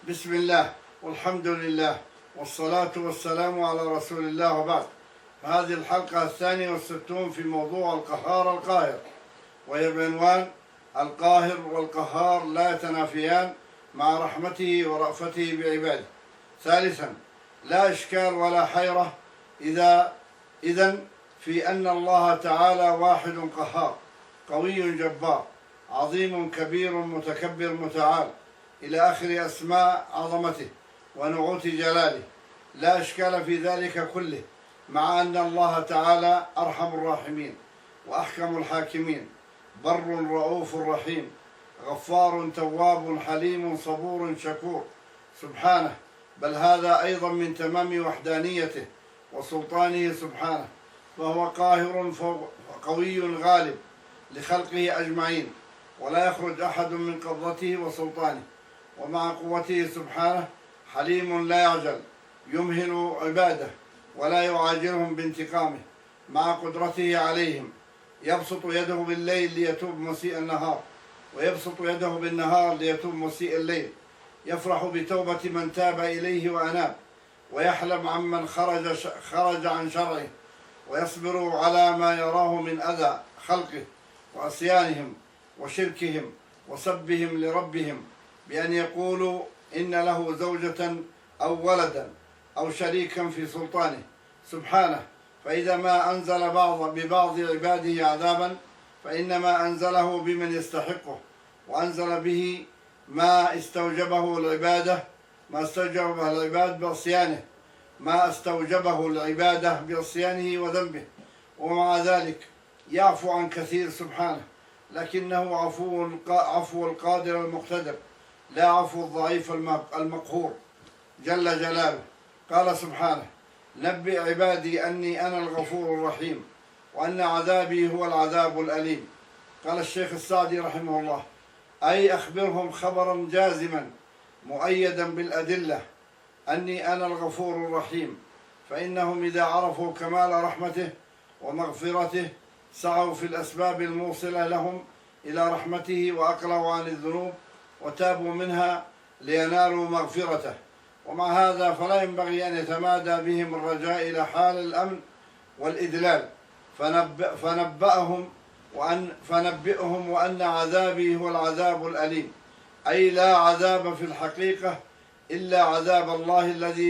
بسم الله والحمد لله والصلاة والسلام على رسول الله وبعد. هذه الحلقة 62 في موضوع القهار القاهر، وهي بعنوان القاهر والقهار لا يتنافيان مع رحمته ورأفته بعباده. ثالثا، لا إشكال ولا حيرة إذن في أن الله تعالى واحد قهار قوي جبار عظيم كبير متكبر متعال إلى آخر أسماء عظمته ونعوت جلاله. لا إشكال في ذلك كله، مع أن الله تعالى أرحم الراحمين وأحكم الحاكمين، بر رؤوف رحيم، غفار تواب حليم صبور شكور سبحانه. بل هذا أيضا من تمام وحدانيته وسلطانه سبحانه، فهو قاهر قوي غالب لخلقه أجمعين، ولا يخرج أحد من قبضته وسلطانه. ومع قوته سبحانه حليم لا يعجل، يمهل عباده ولا يعاجلهم بانتقامه. مع قدرته عليهم يبسط يده بالليل ليتوب مسيء النهار، ويبسط يده بالنهار ليتوب مسيء الليل. يفرح بتوبة من تاب إليه وأناب، ويحلم عمن خرج عن شرعه، ويصبر على ما يراه من أذى خلقه وعصيانهم وشركهم وسبهم لربهم، بأن يقولوا إن له زوجة أو ولدا أو شريكا في سلطانه سبحانه. فإذا ما أنزل ببعض عباده عذابا فإنما أنزله بمن يستحقه، وأنزل به ما استوجبه العبادة بعصيانه وذنبه. ومع ذلك يعفو عن كثير سبحانه، لكنه عفو القادر المقتدر، لا عفو الضعيف المقهور جل جلاله. قال سبحانه: نبئ عبادي أني أنا الغفور الرحيم وأن عذابي هو العذاب الأليم. قال الشيخ السعدي رحمه الله: أي أخبرهم خبرا جازما مؤيدا بالأدلة أني أنا الغفور الرحيم، فإنهم إذا عرفوا كمال رحمته ومغفرته سعوا في الأسباب الموصلة لهم إلى رحمته، وأقلعوا عن الذنوب وتابوا منها لينالوا مغفرته. ومع هذا فلا ينبغي أن يتمادى بهم الرجاء إلى حال الأمن والإدلال، فنبئهم وأن عذابي هو العذاب الأليم، أي لا عذاب في الحقيقة إلا عذاب الله الذي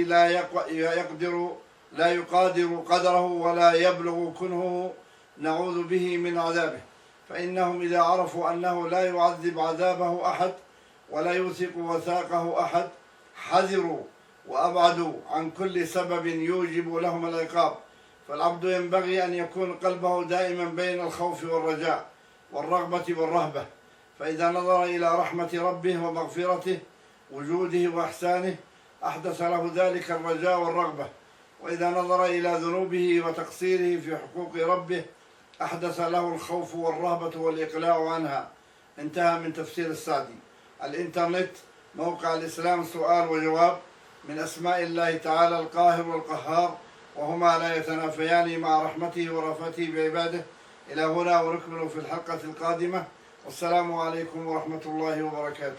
لا يقادر قدره ولا يبلغ كنهه، نعوذ به من عذابه. فإنهم إذا عرفوا أنه لا يعذب عذابه أحد ولا يوثق وثاقه أحد حذروا وأبعدوا عن كل سبب يوجب لهم العقاب. فالعبد ينبغي أن يكون قلبه دائما بين الخوف والرجاء والرغبة والرهبة، فإذا نظر إلى رحمة ربه ومغفرته وجوده وإحسانه أحدث له ذلك الرجاء والرغبة، وإذا نظر إلى ذنوبه وتقصيره في حقوق ربه أحدث له الخوف والرهبة والإقلاع عنها. انتهى من تفسير السعدي. الإنترنت موقع الإسلام سؤال وجواب. من أسماء الله تعالى القاهر والقهار، وهما لا يتنافيان مع رحمته ورأفته بعباده. إلى هنا ونكمل في الحلقة القادمة، والسلام عليكم ورحمة الله وبركاته.